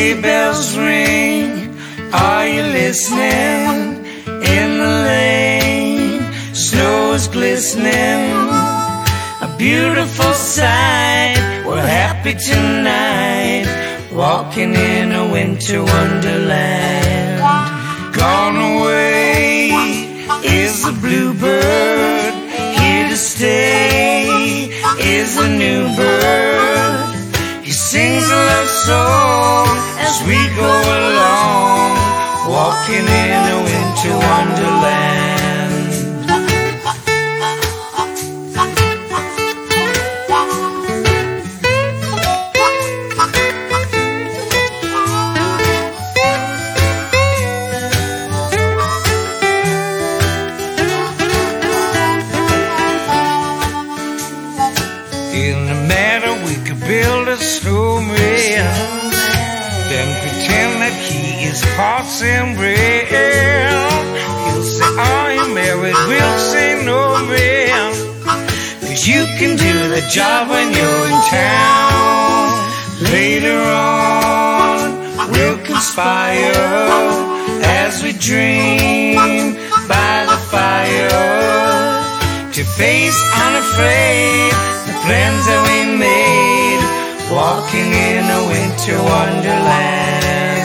sleigh bells ring, are you listening? In the lane, snow is glistening, a beautiful sight. We're happy tonight, walking in a winter wonderland. Gone away is the bluebird, here to stay is a new bird. He sings a love song as we go along, walking in a winter wonderland. In the meadow we could build a snowman, then pretend that he is Parson Brown. He'll say, are you married? We'll say, no, man, 'cause you can do the job when you're in town. Later on we'll conspire as we dream by the fire, to face unafraid the plans that we made, walking in a winter wonderland.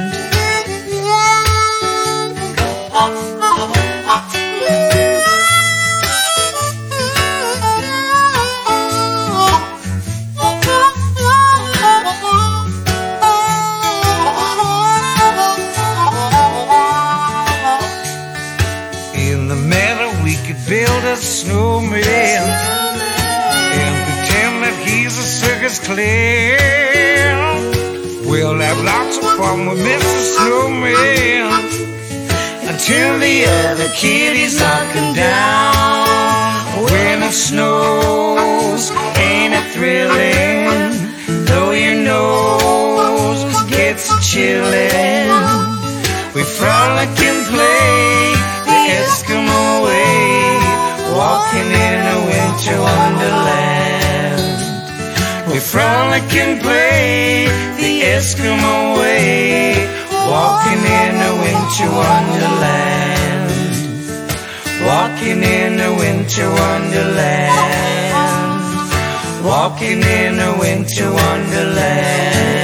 In the meadow we could build a snowman and pretend that he's a circus clown. We'll have lots of fun with Mr. Snowman until the other kitties knock him down. When it snows, ain't it thrilling, though your nose gets chillin'. We frolic and play the Eskimo way, walking in a winter wonderland. We frolic and play the Eskimo way, walking in a winter wonderland. Walking in a winter wonderland. Walking in a winter wonderland.